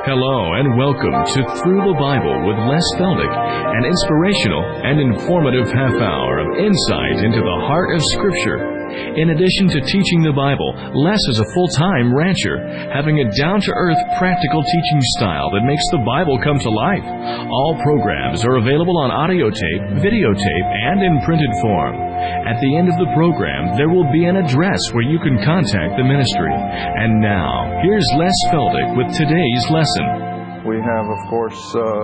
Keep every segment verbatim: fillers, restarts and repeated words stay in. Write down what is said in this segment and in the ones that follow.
Hello and welcome to Through the Bible with Les Feldick, an inspirational and informative half hour of insight into the heart of Scripture. In addition to teaching the Bible, Les is a full-time rancher, having a down-to-earth practical teaching style that makes the Bible come to life. All programs are available on audio tape, videotape, and in printed form. At the end of the program, there will be an address where you can contact the ministry. And now, here's Les Feldick with today's lesson. We have, of course,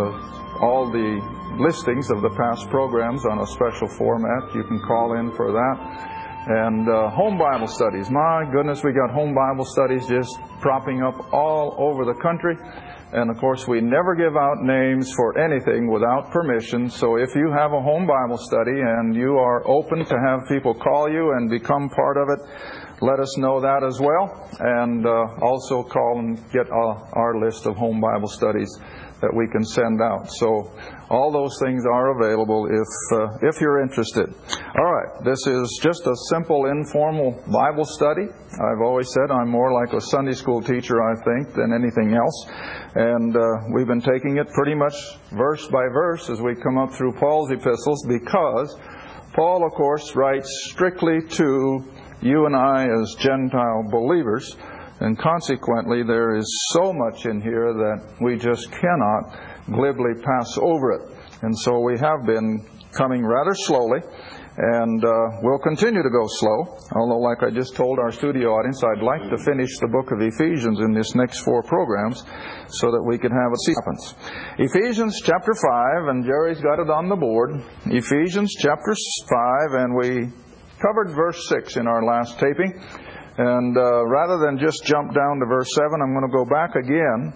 uh, all the listings of the past programs on a special format. You can call in for that. And uh, home Bible studies. My goodness, we got home Bible studies just propping up all over the country. And of course, we never give out names for anything without permission. So if you have a home Bible study and you are open to have people call you and become part of it, let us know that as well. And uh, also call and get uh, our list of home Bible studies that we can send out. So all those things are available if uh, if you're interested. All right, this is just a simple, informal Bible study. I've always said I'm more like a Sunday school teacher, I think, than anything else. And uh, we've been taking it pretty much verse by verse as we come up through Paul's epistles, because Paul, of course, writes strictly to you and I as Gentile believers. And consequently, there is so much in here that we just cannot glibly pass over it. And so we have been coming rather slowly, and uh, we'll continue to go slow. Although, like I just told our studio audience, I'd like to finish the book of Ephesians in this next four programs so that we can have it see what happens. Ephesians chapter five, and Jerry's got it on the board. Ephesians chapter five, and we covered verse six in our last taping. And uh, rather than just jump down to verse seven, I'm going to go back again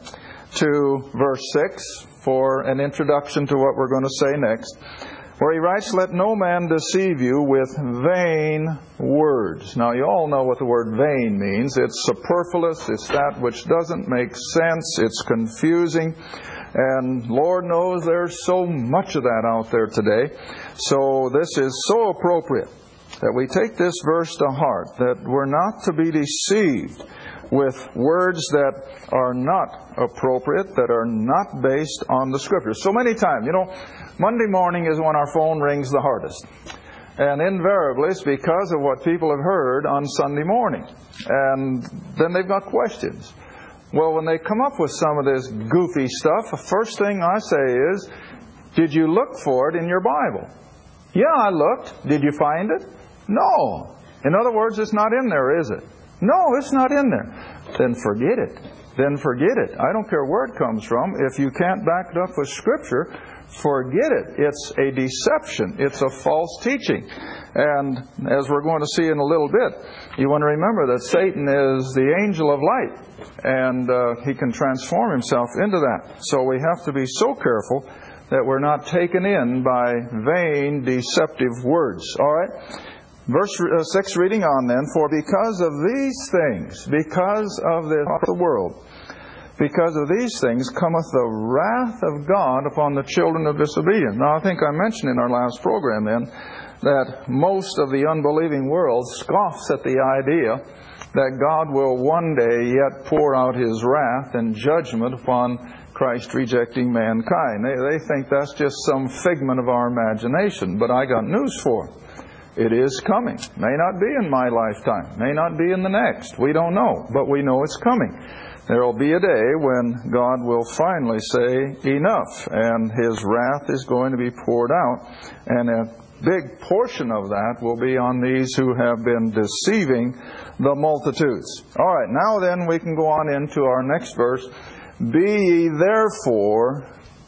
to verse six for an introduction to what we're going to say next, where he writes, "Let no man deceive you with vain words." Now, you all know what the word vain means. It's superfluous. It's that which doesn't make sense. It's confusing. And Lord knows there's so much of that out there today. So this is so appropriate that we take this verse to heart, that we're not to be deceived with words that are not appropriate, that are not based on the Scriptures. So many times, you know, Monday morning is when our phone rings the hardest. And invariably, it's because of what people have heard on Sunday morning. And then they've got questions. Well, when they come up with some of this goofy stuff, the first thing I say is, did you look for it in your Bible? Yeah, I looked. Did you find it? No. In other words, it's not in there, is it? No, it's not in there. Then forget it. Then forget it. I don't care where it comes from. If you can't back it up with Scripture, forget it. It's a deception. It's a false teaching. And as we're going to see in a little bit, you want to remember that Satan is the angel of light. And uh, he can transform himself into that. So we have to be so careful that we're not taken in by vain, deceptive words. All right? Verse six reading on then, "For because of these things, because of the, the world, because of these things cometh the wrath of God upon the children of disobedience." Now, I think I mentioned in our last program then that most of the unbelieving world scoffs at the idea that God will one day yet pour out His wrath and judgment upon Christ rejecting mankind. They, they think that's just some figment of our imagination. But I got news for them. It is coming. May not be in my lifetime. May not be in the next. We don't know. But we know it's coming. There will be a day when God will finally say, enough. And His wrath is going to be poured out. And a big portion of that will be on these who have been deceiving the multitudes. All right. Now then we can go on into our next verse. "Be ye therefore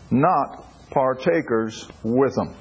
not partakers with them."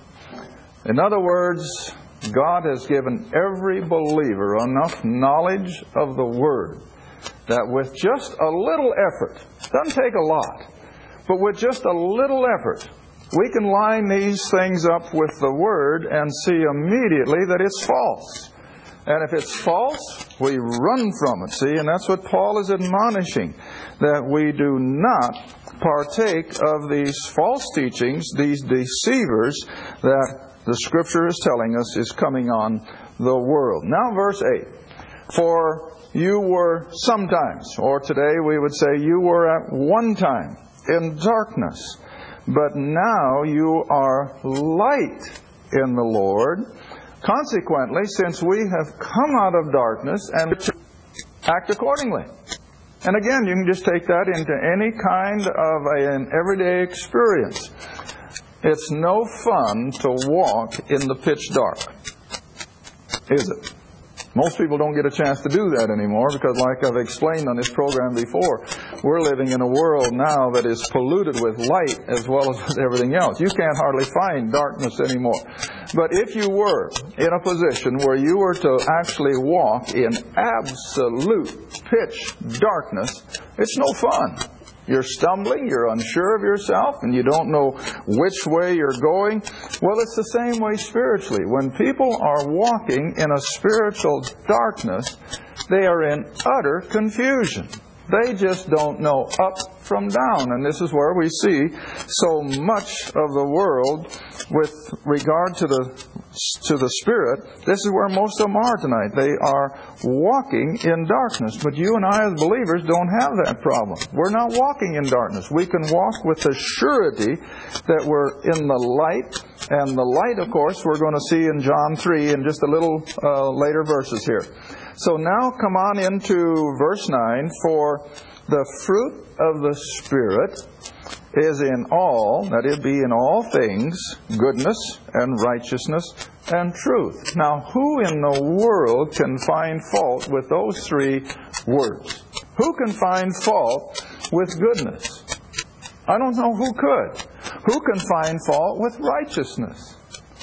In other words, God has given every believer enough knowledge of the Word that with just a little effort, doesn't take a lot, but with just a little effort, we can line these things up with the Word and see immediately that it's false. And if it's false, we run from it, see? And that's what Paul is admonishing, that we do not partake of these false teachings, these deceivers that the Scripture is telling us is coming on the world. Now verse eight. For you were sometimes, or today we would say you were at one time in darkness, but now you are light in the Lord. Consequently, since we have come out of darkness, and act accordingly. And again, you can just take that into any kind of a, an everyday experience. It's no fun to walk in the pitch dark, is it? Most people don't get a chance to do that anymore because, like I've explained on this program before, we're living in a world now that is polluted with light as well as with everything else. You can't hardly find darkness anymore. But if you were in a position where you were to actually walk in absolute pitch darkness, it's no fun. You're stumbling, you're unsure of yourself, and you don't know which way you're going. Well, it's the same way spiritually. When people are walking in a spiritual darkness, they are in utter confusion. They just don't know up from down. And this is where we see so much of the world with regard to the to the Spirit. This is where most of them are tonight. They are walking in darkness. But you and I as believers don't have that problem. We're not walking in darkness. We can walk with the surety that we're in the light. And the light, of course, we're going to see in John three in just a little uh, later verses here. So now come on into verse nine. For the fruit of the Spirit is in all, that it be in all things, goodness and righteousness and truth. Now, who in the world can find fault with those three words? Who can find fault with goodness? I don't know who could. Who can find fault with righteousness?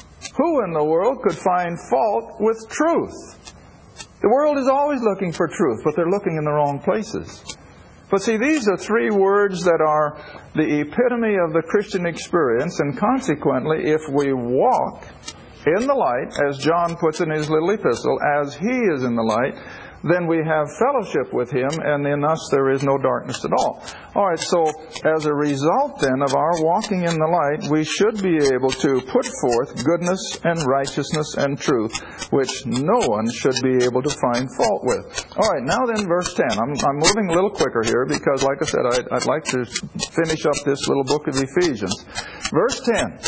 Who in the world could find fault with truth? The world is always looking for truth, but they're looking in the wrong places. But see, these are three words that are the epitome of the Christian experience, and consequently, if we walk in the light, as John puts in his little epistle, as he is in the light, then we have fellowship with him, and in us there is no darkness at all. All right, so as a result then of our walking in the light, we should be able to put forth goodness and righteousness and truth, which no one should be able to find fault with. All right, now then verse ten. I'm, I'm moving a little quicker here because, like I said, I'd, I'd like to finish up this little book of Ephesians. Verse ten.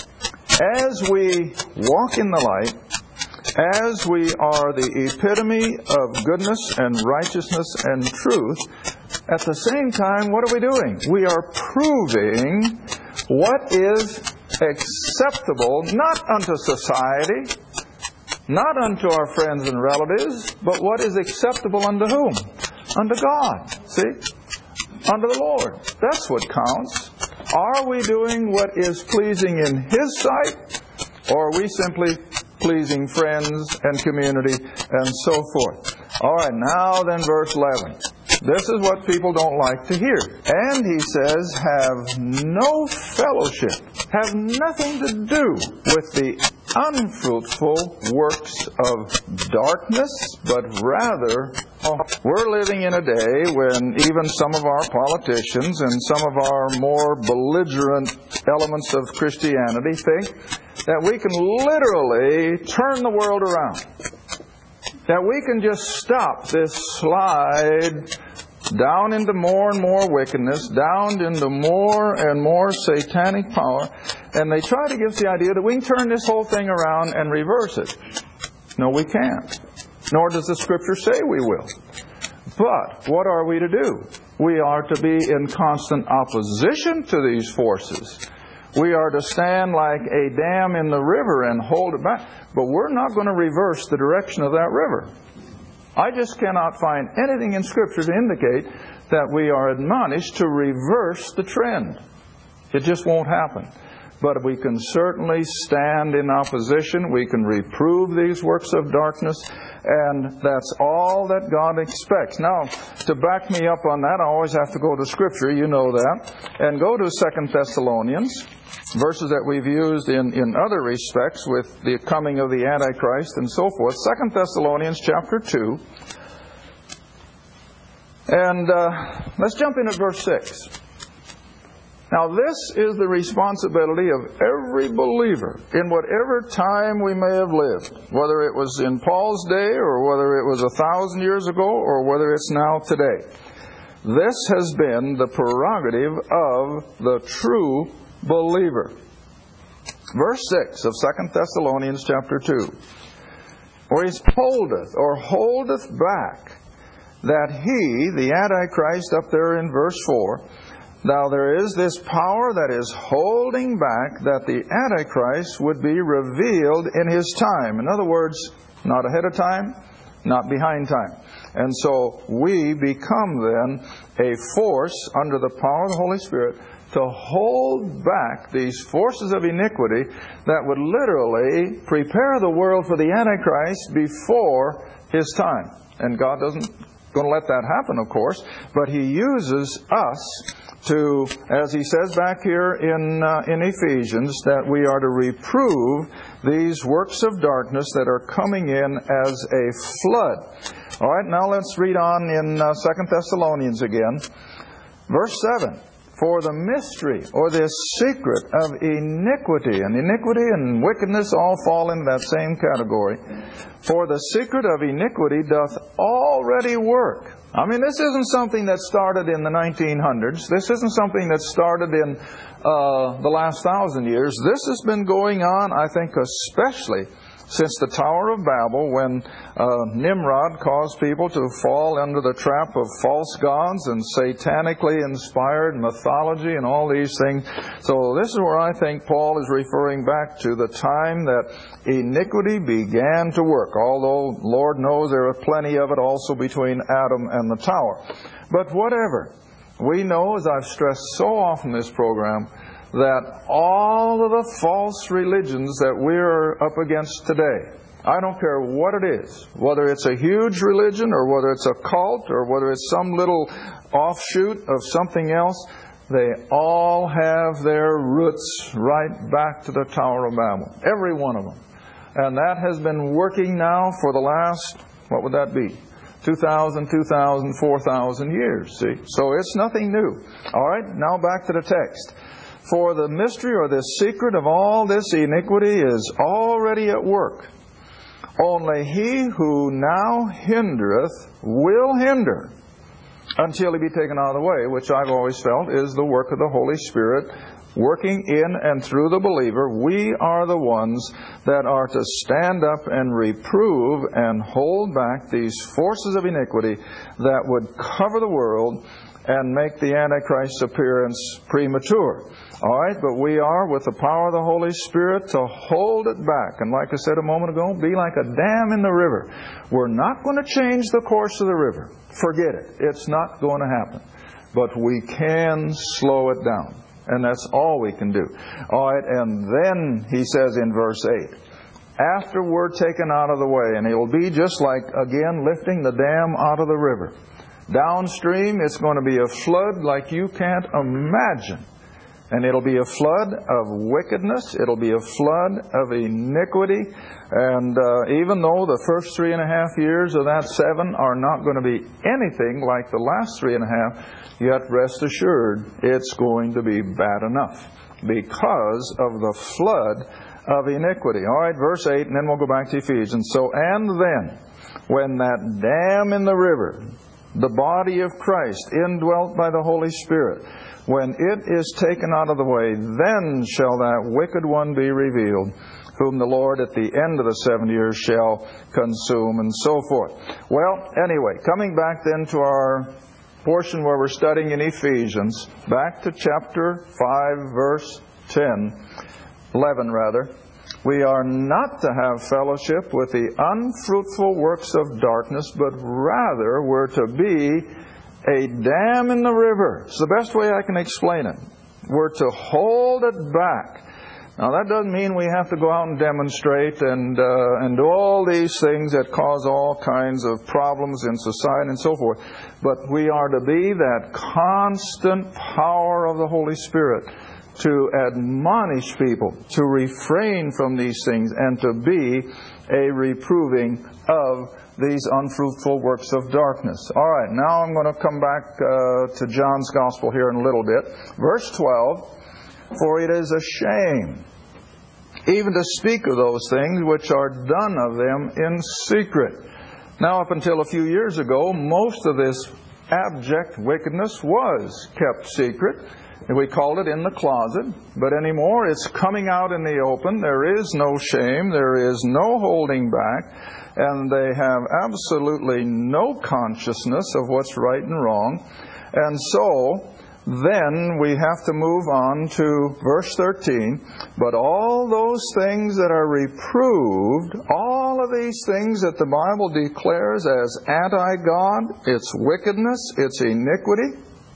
As we walk in the light, as we are the epitome of goodness and righteousness and truth, at the same time, what are we doing? We are proving what is acceptable, not unto society, not unto our friends and relatives, but what is acceptable unto whom? Unto God. See? Unto the Lord. That's what counts. Are we doing what is pleasing in His sight, or are we simply pleasing friends and community and so forth? All right, now then verse eleven. This is what people don't like to hear. And he says, have no fellowship, have nothing to do with the unfruitful works of darkness, but rather, oh, we're living in a day when even some of our politicians and some of our more belligerent elements of Christianity think that we can literally turn the world around. That we can just stop this slide down into more and more wickedness, down into more and more satanic power, and they try to give us the idea that we can turn this whole thing around and reverse it. No, we can't. Nor does the Scripture say we will. But what are we to do? We are to be in constant opposition to these forces. We are to stand like a dam in the river and hold it back. But we're not going to reverse the direction of that river. I just cannot find anything in Scripture to indicate that we are admonished to reverse the trend. It just won't happen. But we can certainly stand in opposition. We can reprove these works of darkness. And that's all that God expects. Now, to back me up on that, I always have to go to Scripture. You know that. And go to Second Thessalonians, verses that we've used in, in other respects with the coming of the Antichrist and so forth. Second Thessalonians chapter two. And uh, let's jump in at verse six. Now this is the responsibility of every believer in whatever time we may have lived, whether it was in Paul's day or whether it was a thousand years ago or whether it's now today. This has been the prerogative of the true believer. Verse six of Second Thessalonians chapter two. Or he holdeth, or holdeth back, that he, the Antichrist up there in verse four, now there is this power that is holding back that the Antichrist would be revealed in his time. In other words, not ahead of time, not behind time. And so we become then a force under the power of the Holy Spirit to hold back these forces of iniquity that would literally prepare the world for the Antichrist before his time. And God doesn't going to let that happen, of course, but He uses us to, as He says back here in uh, in Ephesians, that we are to reprove these works of darkness that are coming in as a flood. All right, now let's read on in uh, Second Thessalonians again. Verse seven. For the mystery, or this secret of iniquity, and iniquity and wickedness all fall into that same category. For the secret of iniquity doth already work. I mean, this isn't something that started in the nineteen hundreds. This isn't something that started in uh, the last thousand years. This has been going on, I think, especially since the Tower of Babel, when uh, Nimrod caused people to fall under the trap of false gods and satanically inspired mythology and all these things. So this is where I think Paul is referring back to the time that iniquity began to work. Although, Lord knows, there are plenty of it also between Adam and the tower. But whatever, we know, as I've stressed so often in this program, that all of the false religions that we're up against today, I don't care what it is, whether it's a huge religion or whether it's a cult or whether it's some little offshoot of something else, they all have their roots right back to the Tower of Babel. Every one of them. And that has been working now for the last, what would that be? two thousand, two thousand, four thousand years, see? So it's nothing new. All right, now back to the text. For the mystery or the secret of all this iniquity is already at work. Only he who now hindereth will hinder until he be taken out of the way, which I've always felt is the work of the Holy Spirit working in and through the believer. We are the ones that are to stand up and reprove and hold back these forces of iniquity that would cover the world and make the Antichrist's appearance premature. All right, but we are, with the power of the Holy Spirit, to hold it back. And like I said a moment ago, be like a dam in the river. We're not going to change the course of the river. Forget it. It's not going to happen. But we can slow it down. And that's all we can do. All right, and then he says in verse eight, after we're taken out of the way, and it'll be just like, again, lifting the dam out of the river. Downstream, it's going to be a flood like you can't imagine. And it'll be a flood of wickedness. It'll be a flood of iniquity. And uh, even though the first three and a half years of that seven are not going to be anything like the last three and a half, yet rest assured it's going to be bad enough because of the flood of iniquity. All right, verse eight, and then we'll go back to Ephesians. So, and then, when that dam in the river, the body of Christ, indwelt by the Holy Spirit, when it is taken out of the way, then shall that wicked one be revealed, whom the Lord at the end of the seven years shall consume, and so forth. Well, anyway, coming back then to our portion where we're studying in Ephesians, back to chapter five, verse ten, eleven rather. We are not to have fellowship with the unfruitful works of darkness, but rather we're to be a dam in the river. It's the best way I can explain it. We're to hold it back. Now that doesn't mean we have to go out and demonstrate and uh, and do all these things that cause all kinds of problems in society and so forth. But we are to be that constant power of the Holy Spirit to admonish people to refrain from these things and to be a reproving of these unfruitful works of darkness. All right, now I'm going to come back uh, to John's Gospel here in a little bit. Verse twelve, for it is a shame even to speak of those things which are done of them in secret. Now, up until a few years ago, most of this abject wickedness was kept secret. We called it in the closet, but anymore it's coming out in the open. There is no shame. There is no holding back. And they have absolutely no consciousness of what's right and wrong. And so, then we have to move on to verse thirteen. But all those things that are reproved, all of these things that the Bible declares as anti-God, its wickedness, its iniquity,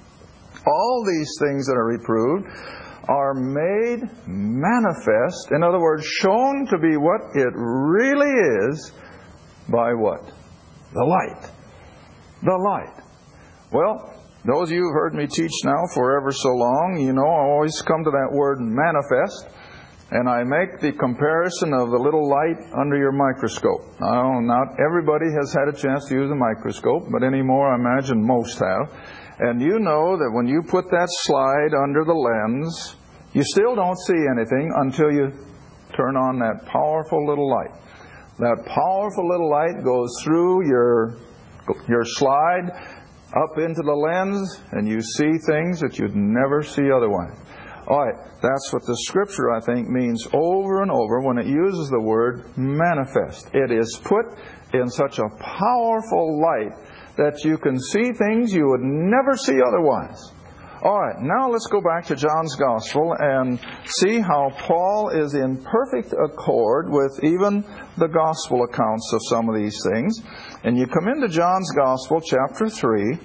all these things that are reproved are made manifest, in other words, shown to be what it really is by what? The light. The light. Well, those of you who have heard me teach now for ever so long, you know I always come to that word manifest, and I make the comparison of the little light under your microscope. Now, not everybody has had a chance to use a microscope, but anymore I imagine most have. And you know that when you put that slide under the lens, you still don't see anything until you turn on that powerful little light. That powerful little light goes through your, your slide, up into the lens, and you see things that you'd never see otherwise. All right, that's what the Scripture, I think, means over and over when it uses the word manifest. It is put in such a powerful light that you can see things you would never see otherwise. All right, now let's go back to John's Gospel and see how Paul is in perfect accord with even the Gospel accounts of some of these things. And you come into John's Gospel, chapter three,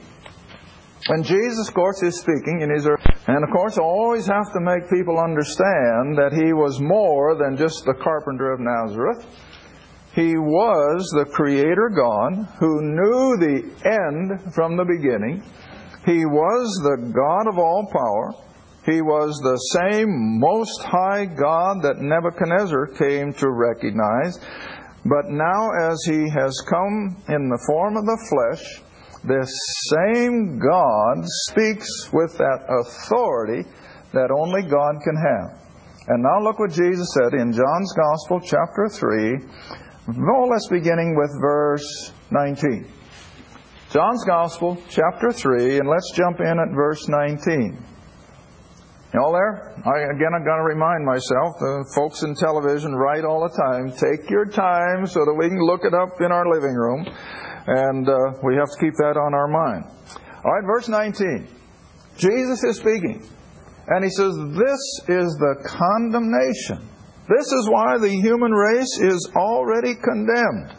and Jesus, of course, is speaking in His earth. And, of course, I always have to make people understand that He was more than just the carpenter of Nazareth. He was the Creator God who knew the end from the beginning. He was the God of all power. He was the same Most High God that Nebuchadnezzar came to recognize. But now as He has come in the form of the flesh, this same God speaks with that authority that only God can have. And now look what Jesus said in John's Gospel, chapter three, more or less beginning with verse nineteen. John's Gospel, chapter three, and let's jump in at verse nineteen. You all there? I, again, I've got to remind myself, the folks in television write all the time, take your time so that we can look it up in our living room. And uh, we have to keep that on our mind. All right, verse nineteen. Jesus is speaking. And He says, this is the condemnation. This is why the human race is already condemned.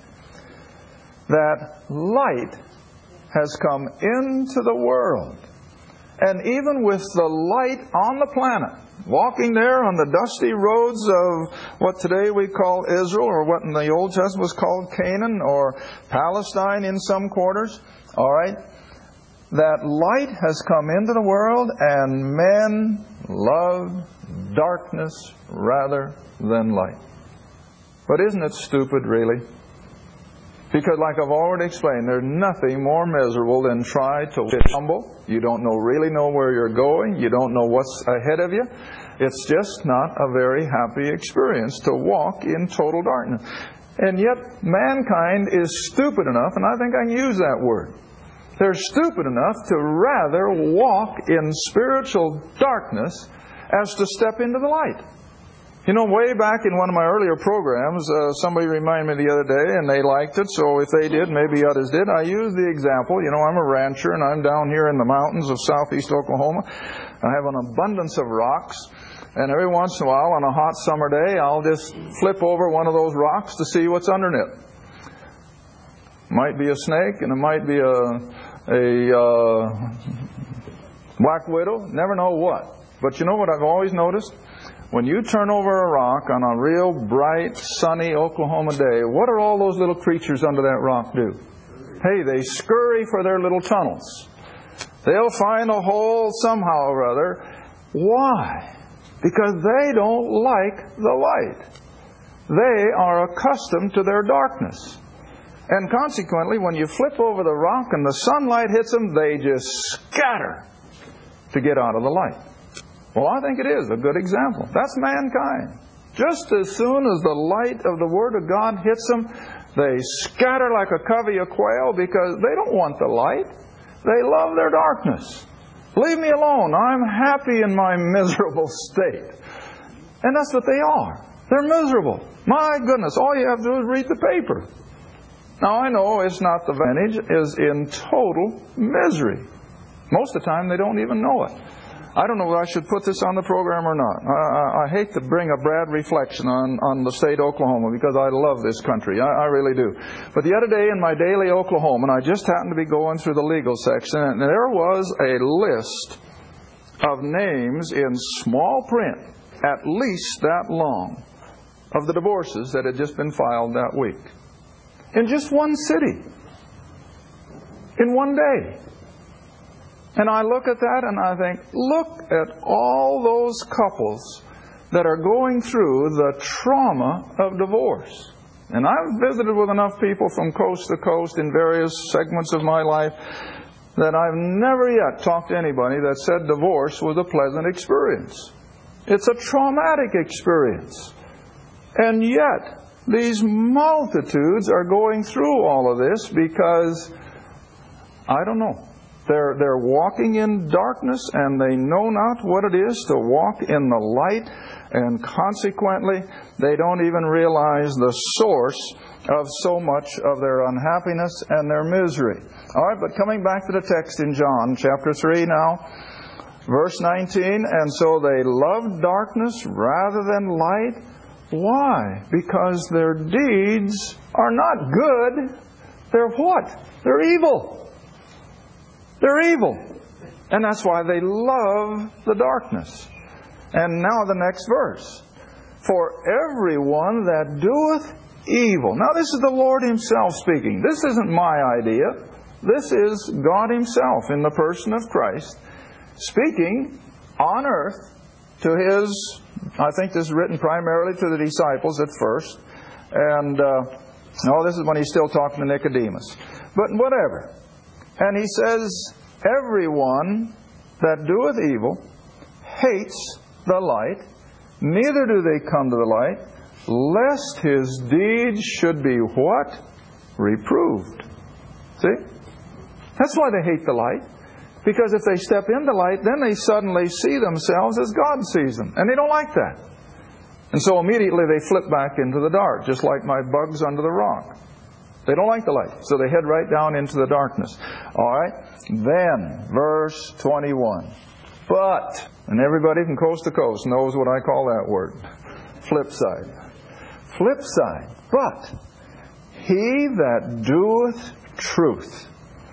That light has come into the world. And even with the light on the planet, walking there on the dusty roads of what today we call Israel, or what in the Old Testament was called Canaan, or Palestine in some quarters, all right, that light has come into the world, and men love darkness rather than light. But isn't it stupid, really? Because like I've already explained, there's nothing more miserable than try to stumble. You don't know really know where you're going. You don't know what's ahead of you. It's just not a very happy experience to walk in total darkness. And yet mankind is stupid enough, and I think I can use that word. They're stupid enough to rather walk in spiritual darkness as to step into the light. You know, way back in one of my earlier programs, uh, somebody reminded me the other day, and they liked it, so if they did, maybe others did. I used the example, you know, I'm a rancher, and I'm down here in the mountains of southeast Oklahoma. I have an abundance of rocks, and every once in a while, on a hot summer day, I'll just flip over one of those rocks to see what's underneath. Might be a snake, and it might be a, a uh, black widow, never know what. But you know what I've always noticed? When you turn over a rock on a real bright, sunny Oklahoma day, what do all those little creatures under that rock do? Hey, they scurry for their little tunnels. They'll find a hole somehow or other. Why? because they don't like the light. They are accustomed to their darkness. And consequently, when you flip over the rock and the sunlight hits them, they just scatter to get out of the light. Well, I think it is a good example. That's mankind. Just as soon as the light of the Word of God hits them, they scatter like a covey of quail because they don't want the light. They love their darkness. Leave me alone. I'm happy in my miserable state. And that's what they are. They're miserable. My goodness, all you have to do is read the paper. Now, I know it's not the advantage, is in total misery. Most of the time, they don't even know it. I don't know whether I should put this on the program or not. I, I, I hate to bring a bad reflection on, on the state of Oklahoma because I love this country. I, I really do. But the other day in my daily Oklahoma, and I just happened to be going through the legal section, and there was a list of names in small print, at least that long, of the divorces that had just been filed that week. In just one city. In one day. And I look at that and I think, look at all those couples that are going through the trauma of divorce. And I've visited with enough people from coast to coast in various segments of my life that I've never yet talked to anybody that said divorce was a pleasant experience. It's a traumatic experience. And yet, these multitudes are going through all of this because, I don't know, they're, they're walking in darkness and they know not what it is to walk in the light, and consequently, they don't even realize the source of so much of their unhappiness and their misery. All right, but coming back to the text in John chapter three now, verse nineteen, and so they loved darkness rather than light. Why? Because their deeds are not good. They're what? They're evil. They're evil. And that's why they love the darkness. And now the next verse. For everyone that doeth evil. Now this is the Lord Himself speaking. This isn't my idea. This is God Himself in the person of Christ speaking on earth to His, I think this is written primarily to the disciples at first. And, uh, no, this is when He's still talking to Nicodemus. But whatever. And He says, everyone that doeth evil hates the light, neither do they come to the light, lest his deeds should be what? Reproved. See? That's why they hate the light. Because if they step into light, then they suddenly see themselves as God sees them. And they don't like that. And so immediately they flip back into the dark, just like my bugs under the rock. They don't like the light. So they head right down into the darkness. All right? Then, verse twenty-one. But, and everybody from coast to coast knows what I call that word. Flip side. Flip side. But, he that doeth truth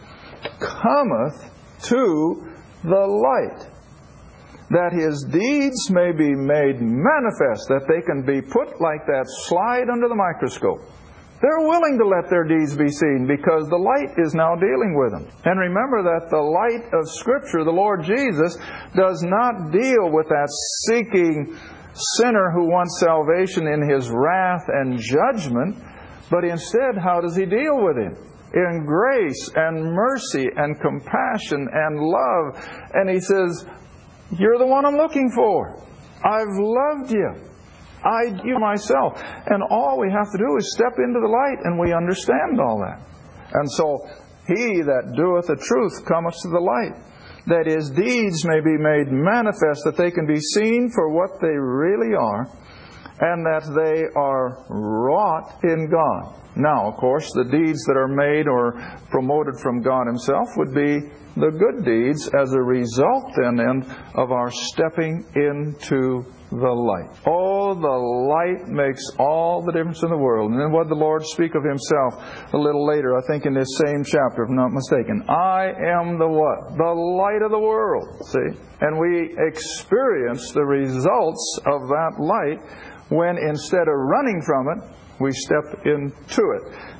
cometh to the light, that his deeds may be made manifest, that they can be put like that slide under the microscope. They're willing to let their deeds be seen because the light is now dealing with them. And remember that the light of Scripture, the Lord Jesus, does not deal with that seeking sinner who wants salvation in his wrath and judgment, but instead, how does He deal with him? In grace and mercy and compassion and love. And He says, you're the one I'm looking for. I've loved you. I give myself. And all we have to do is step into the light and we understand all that. And so, he that doeth the truth cometh to the light, that his deeds may be made manifest, that they can be seen for what they really are, and that they are wrought in God. Now, of course, the deeds that are made or promoted from God Himself would be the good deeds as a result then of our stepping into the light. Oh, the light makes all the difference in the world. And then what did the Lord speak of Himself a little later, I think in this same chapter, if I'm not mistaken. I am the what? The light of the world. See? And we experience the results of that light when instead of running from it, we step into it.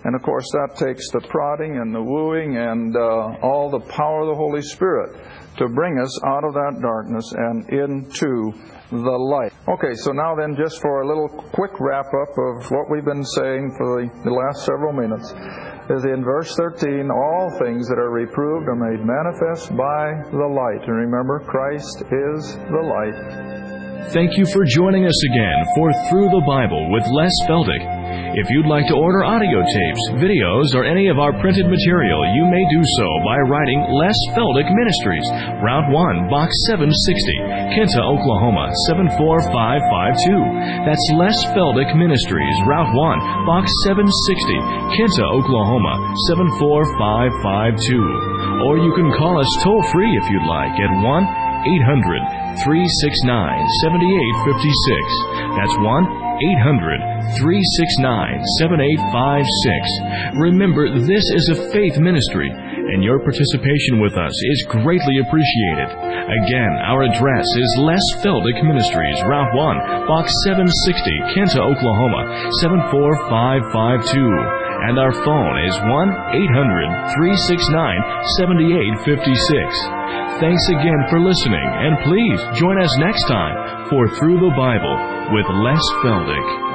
And of course that takes the prodding and the wooing and uh, all the power of the Holy Spirit to bring us out of that darkness and into the light. Okay, so now then, just for a little quick wrap-up of what we've been saying for the, the last several minutes, is in verse thirteen, all things that are reproved are made manifest by the light. And remember, Christ is the light. Thank you for joining us again for Through the Bible with Les Feldick. If you'd like to order audio tapes, videos, or any of our printed material, you may do so by writing Les Feldick Ministries, Route one, Box seven sixty, Kinta, Oklahoma, seven four five five two. That's Les Feldick Ministries, Route one, Box seven sixty, Kinta, Oklahoma, seven four five five two. Or you can call us toll-free if you'd like at one eight hundred, three six nine, seven eight five six. That's one eight hundred, three six nine, seven eight five six. Remember, this is a faith ministry, and your participation with us is greatly appreciated. Again, our address is Les Feldick Ministries, Route one, Box seven sixty, Kinta, Oklahoma, seven four five five two. And our phone is one eight hundred, three six nine, seven eight five six. Thanks again for listening, and please join us next time for Through the Bible with Les Feldick.